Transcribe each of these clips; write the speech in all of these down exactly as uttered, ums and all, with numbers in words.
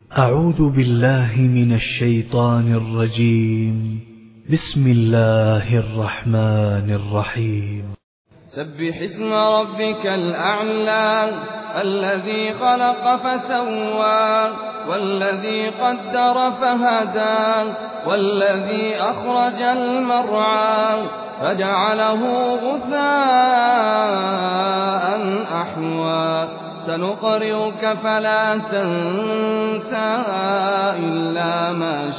أعوذ بالله من الشيطان الرجيم. بسم الله الرحمن الرحيم. سبح اسم ربك الأعلى الذي خلق فسوى والذي قدر فهدى والذي أخرج المرعى فجعله غثاء أحوى سنقرئك فلا تنسى إلا ما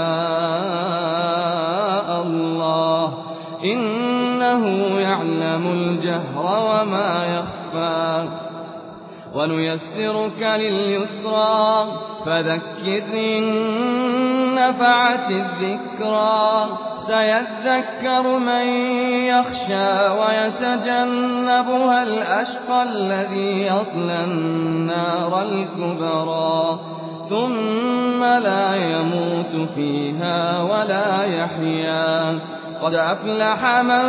شاء الله إنه يعلم الجهر وما يخفى ونيسرك لليسرى فذكر إن نفعت الذكرى سيذكر من يخشى ويتجنبها الأشقى الذي يصلى النار الكبرى ثم لا يموت فيها ولا يحيا قد أفلح من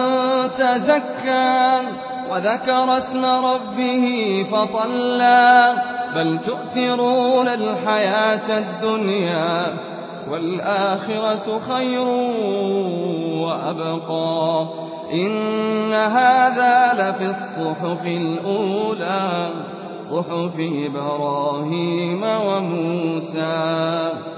تزكى وذكر اسم ربه فصلى بل تؤثرون الحياة الدنيا والآخرة خير وأبقى إن هذا لفي الصحف الأولى صحف إبراهيم وموسى